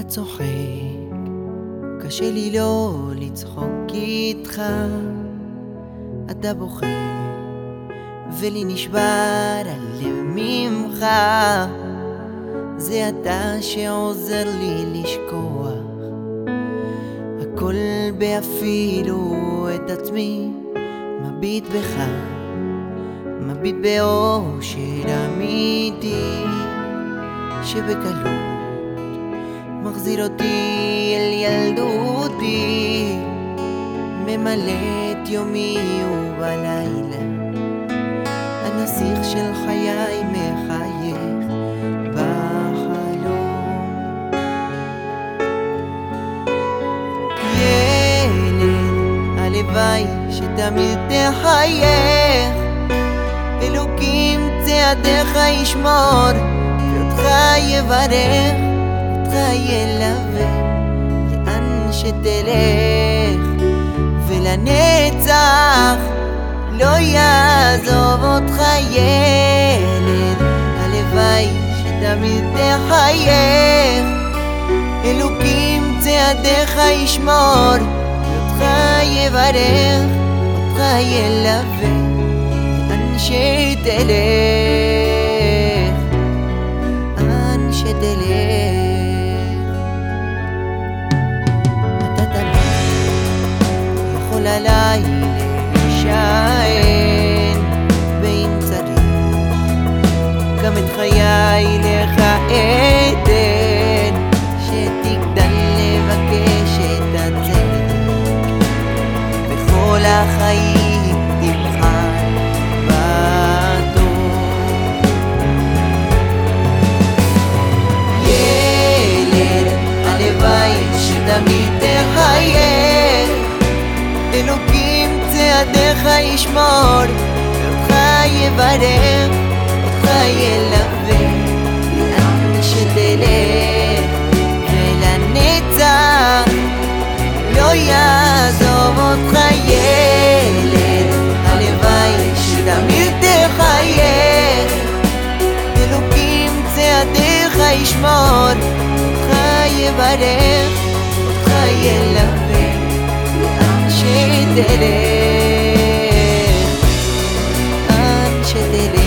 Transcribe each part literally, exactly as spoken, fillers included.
צוחק, קשה לי לא לצחוק איתך. אתה בוכה ולי נשבר הלב ממך. זה אתה שעוזר לי לשכוח הכל באפילו את עצמי. מביט בך, מביט באושר אמיתי שבקלות מחזיר אותי אל ילדותי, ממלא את יומי ובלילה הנסיך של חיי מחייך בחלום. ילד, הלוואי שתמיד תחייך, אלוקים צעדיך ישמור ואותך יברך, אותך ילווה לאן שתלך, ולנצח לא יעזוב אותך. ילד, הלוואי שתמיד תחייך, אלוקים צעדיך ישמור ואותך יברך, אותך ילווה לאן שתלך, לאן שתלך. אתה תמיד יכול עליי להישען, ואם צריך גם את חיי לך אתן, שתגדל לבקש את הצדק בכל החיים תבחר בטוב. ילד, הלוואי שתמיד תחייך, אלוקים צעדיך ישמור ואותך יברך, אותך ילווה לאן שתלך, ולנצח לא יעזוב אותך. ילד, הלוואי שתמיד תחייך, אלוקים צעדיך ישמור אותך יברך, אותך ילווה לאן שתלך, לאן שתלך.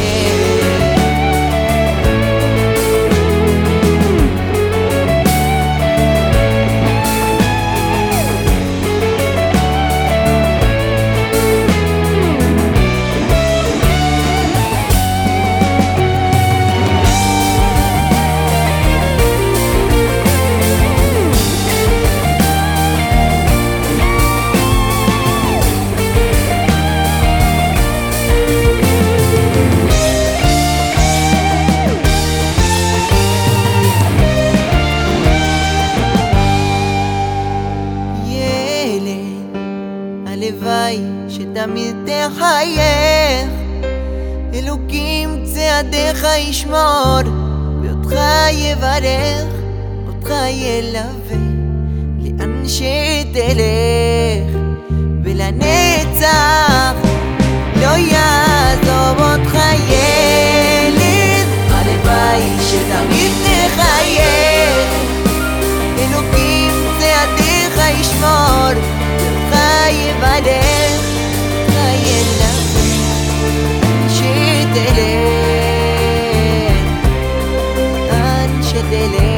הלוואי שתמיד תחייך, אלוקים צעדיך ישמור ואותך יברך, אותך ילווה לאן שתלך, ולנצח לא יעזוב אותך. ילד, הלוואי שתמיד תחייך, אלוקים צעדיך ישמור יברך, אותך ילווה שתלך, לאן שתלך.